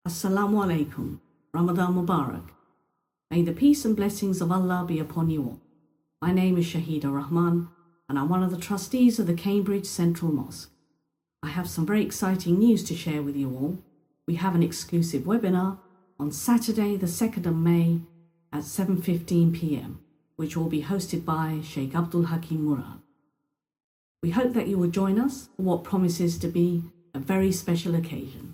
Assalamu alaikum, Ramadan Mubarak. May the peace and blessings of Allah be upon you all. My name is Shahida Rahman and I'm one of the trustees of the Cambridge Central Mosque. I have some very exciting news to share with you all. We have an exclusive webinar on Saturday the 2nd of May at 7:15 p.m, which will be hosted by Sheikh Abdul Hakim Murad. We hope that you will join us for what promises to be a very special occasion.